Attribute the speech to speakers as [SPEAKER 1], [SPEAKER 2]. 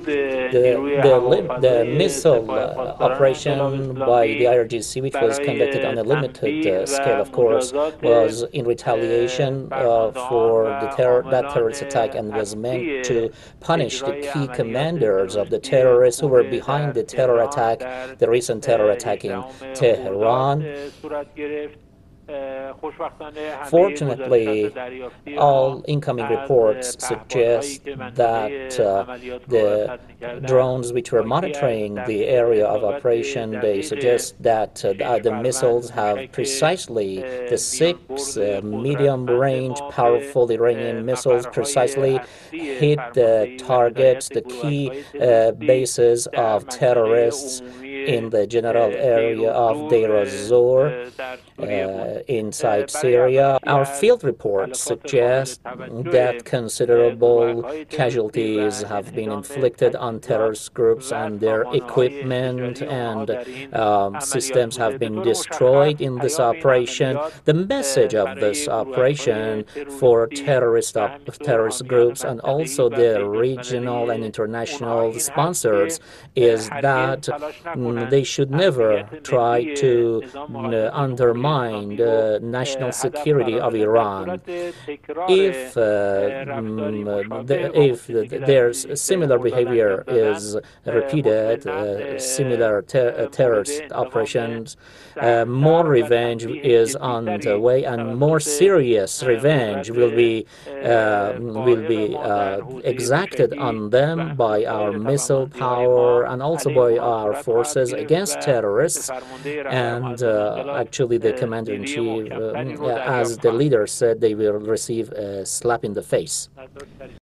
[SPEAKER 1] The missile operation by the IRGC, which was conducted on a limited scale, of course, was in retaliation for that terrorist attack and was meant to punish the key commanders of the terrorists who were behind the terror attack, the recent terror attack in Tehran. Fortunately, all incoming reports suggest that the drones which were monitoring the area of operation, they suggest that the missiles have precisely the 6 medium-range powerful Iranian missiles precisely hit the targets, the key bases of terrorists in the general area of Deir ez-Zor inside Syria. Our field reports suggest that considerable casualties have been inflicted on terrorist groups and their equipment and systems have been destroyed in this operation. The message of this operation for terrorist groups and also the regional and international sponsors is that they should never try to undermine the national security of Iran. If there's similar behavior is repeated, similar terrorist operations, more revenge is on the way, and more serious revenge will be exacted on them by our missile power and also by our forces against terrorists. And actually, the commander-in-chief, as the leader said, they will receive a slap in the face.